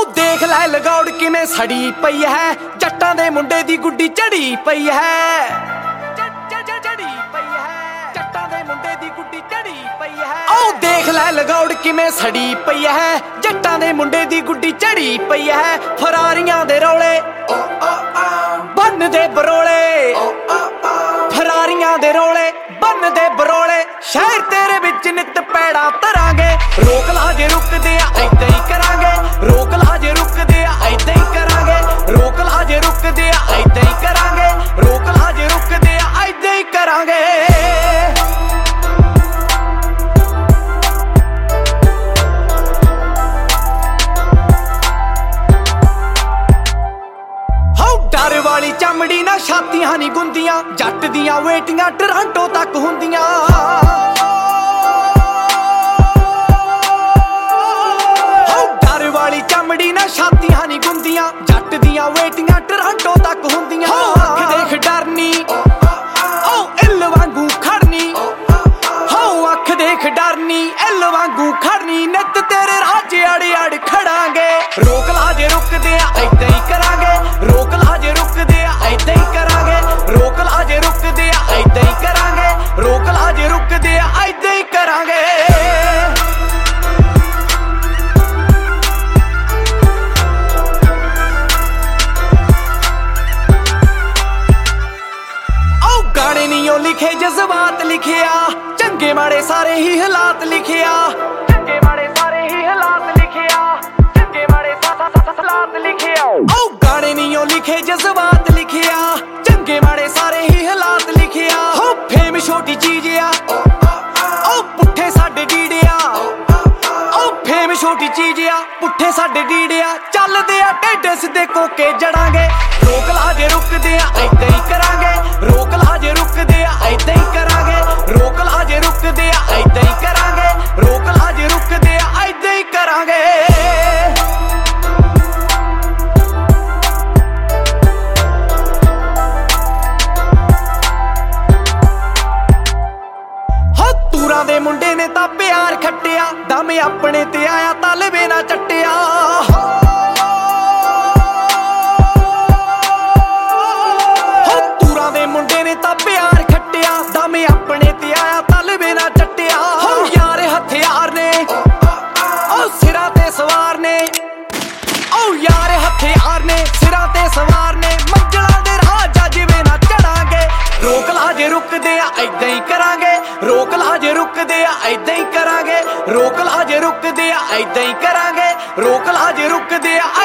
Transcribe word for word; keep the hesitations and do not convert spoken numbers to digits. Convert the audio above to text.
ਦੇਖ ਲੈ ਲਗੌੜ ਕਿਵੇਂ ਸੜੀ ਪਈ ਹੈ, ਜੱਟਾਂ ਦੇ ਮੁੰਡੇ ਦੀ ਗੁੱਡੀ ਝੜੀ ਪਈ ਹੈ। ਝੜੀ ਪਈ ਹੈ, ਜੱਟਾਂ ਦੇ ਮੁੰਡੇ ਦੀ ਗੁੱਡੀ ਝੜੀ ਪਈ ਹੈ। ਓ ਦੇਖ ਲੈ ਲਗੌੜ ਕਿਵੇਂ ਸੜੀ ਪਈ ਹੈ, ਜੱਟਾਂ ਦੇ ਮੁੰਡੇ ਦੀ ਗੁੱਡੀ ਝੜੀ ਪਈ ਹੈ। ਫਰਾਰੀਆਂ ਦੇ ਰੌਲੇ ਬੰਨ ਦੇ ਬਰੋਲੇ, ਫਰਾਰੀਆਂ ਦੇ ਰੌਲੇ ਬੰਨ ਦੇ ਬਰੋਲੇ। ਸ਼ਹਿਰ ਤੇਰੇ ਵਿੱਚ ਨਿੱਤ ਪੈੜਾ ਧਰਾਂਗੇ, ਰੋਕ ਲਾ ਜੇ ਰੁਕਦੇ ਆ ਏਦਾਂ ਹੀ ਕਰਾਂਗੇ। ਰੋਕ ਲਾ ਜੇ ਰੁਕਦੇ ਆ ਏਦਾਂ ਹੀ ਕਰਾਂਗੇ। ਰੋਕ ਲਾ ਜੇ ਰੁਕਦੇ ਆ ਏਦਾਂ ਹੀ ਕਰਾਂਗੇ। ਰੋਕ ਲਾ ਜੇ ਰੁਕਦੇ ਆ ਏਦਾਂ ਹੀ ਕਰਾਂਗੇ। ਡਰ ਵਾਲੀ ਚਮੜੀ ਨਾ ਛਾਤੀਆਂ ਨੀ ਗੁੰਦੀਆਂ, ਜੱਟ ਦੀਆਂ ਵੇਟੀਆਂ ਟਰਾਂਟੋ ਤੱਕ ਹੁੰਦੀਆਂ। ਡਰ ਵਾਲੀ ਚਮੜੀ ਨਾ ਛਾਤੀਆਂ ਨੀ ਗੁੰਦੀਆਂ, ਜੱਟ ਦੀਆਂ ਵੇਟੀਆਂ ਟਰਾਂਟੋ ਤੱਕ ਹੁੰਦੀਆਂ। ਅੱਖ ਦੇਖ ਡਰਨੀ ਓ ਇੱਲ ਵਾਂਗੂ ਖੜਨੀ, ਹੋ ਅੱਖ ਦੇਖ ਡਰਨੀ ਇੱਲ ਵਾਂਗੂ ਖੜਨੀ। ਨਿੱਤ ਤੇਰੇ ਰਾਜ ਅੜ ਅੜ ਖੜਾਂਗੇ, ਰੋਕ ਲਾ ਜੇ ਰੁਕਦੇ ਆ ਏਦਾਂ ਹੀ ਕਰਾਂਗੇ। ਰੋਕ ਲਾ ਜੇ ਰੁਕਦੇ ਆ ਏਦਾਂ ਹੀ ਕਰਾਂਗੇ। ਰੋਕ ਲਾ ਜੇ ਰੁਕਦੇ ਆ ਏਦਾਂ ਹੀ ਕਰਾਂਗੇ। ਰੋਕ ਲਾ ਜੇ ਰੁਕਦੇ ਆ ਏਦਾਂ ਹੀ ਕਰਾਂਗੇ। ਓ ਗਾਣੇ ਨਹੀਂ ਉਹ ਲਿਖੇ ਜਜ਼ਬਾਤ ਲਿਖਿਆ, ਚੰਗੇ ਮਾੜੇ ਸਾਰੇ ਹੀ ਹਾਲਾਤ ਲਿਖਿਆ। ਚੰਗੇ ਮਾੜੇ ਸਾਰੇ ਹੀ ਹਾਲਾਤ ਲਿਖਿਆ। ਚੰਗੇ ਮਾੜੇ ਹਾਲਾਤ ਲਿਖਿਆ। ਓ ਗਾਣੇ ਨਹੀਂ ਉਹ ਲਿਖੇ ਜਜ਼ਬਾਤ ਲਿਖਿਆ, ਚੰਗੇ ਮਾੜੇ ਸਾਰੇ ਹੀ ਹਾਲਾਤ ਲਿਖਿਆ। ਹੋ ਫੇਮ ਛੋਟੀ ਚੀਜ਼ ਆ ਓ ਪੁੱਠੇ ਸਾਡੇ ਡੀੜਿਆ। ਓ ਫੇਮ ਛੋਟੀ ਚੀਜ਼ ਆ ਪੁੱਠੇ ਸਾਡੇ ਡੀੜਿਆ। ਚੱਲਦੇ ਆ ਟੇਢੇ ਸਿੱਧੇ ਕੋਕੇ ਜੜਾਂਗੇ, ਰੋਕ ਲਾ ਜੇ ਰੁਕਦੇ ਆ ਏਦਾਂ ਹੀ ਕਰਾਂਗੇ। ਰੋਕ ਲਾ ਜੇ ਰੁਕਦੇ ਆ ਏਦਾਂ ਹੀ ਕਰਾਂਗੇ। ਰੋਕ ਲਾ ਜੇ ਰੁਕਦੇ ਆ ਏਦਾਂ ਹੀ ਕਰਾਂਗੇ। ਰੋਕ ਲਾ ਜੇ ਰੁਕਦੇ ਆ ਏਦਾਂ ਹੀ ਕਰਾਂਗੇ। ਤੂਰਾਂ ਦੇ ਮੁੰਡੇ ਨੇ ਤਾਂ ਪਿਆਰ ਖੱਟਿਆ, ਦਮ ਆਪਣੇ ਤੇ ਆਇਆ ਤਲਵੇ ਨਾ ਚੱਟਿਆ। ਤੂਰਾਂ ਦੇ ਮੁੰਡੇ ਨੇ ਤਾਂ ਪਿਆਰ ਖੱਟਿਆ, ਦਮ ਆਪਣੇ ਤੇ ਆਇਆ ਤਲਵੇ ਨਾ ਚੱਟਿਆ। ਹੋ ਯਾਰ ਹਥਿਆਰ ਨੇ ਓ ਸਿਰਾਂ ਤੇ ਸਵਾਰ ਨੇ। ਓ ਯਾਰ ਹਥਿਆਰ ਨੇ ਸਿਰਾਂ ਤੇ ਸਵਾਰ ਨੇ। ਮੰਜ਼ਲਾਂ ਦੇ ਰਾਹ ਜੱਜਵੇਂ ਨਾ ਚੜਾਂਗੇ, ਰੋਕ ਲਾ ਜੇ ਰੁਕਦੇ ਆ ਏਦਾਂ ਹੀ ਕਰਾਂਗੇ। ਰੋਕ ਲਾ ਜੇ ਰੁਕਦੇ ਆ ਏਦਾਂ ਹੀ ਕਰਾਂਗੇ। ਰੋਕ ਲਾ ਜੇ ਰੁਕਦੇ ਆ ਏਦਾਂ ਹੀ ਕਰਾਂਗੇ। ਰੋਕ ਲਾ ਜੇ ਰੁਕਦੇ ਆ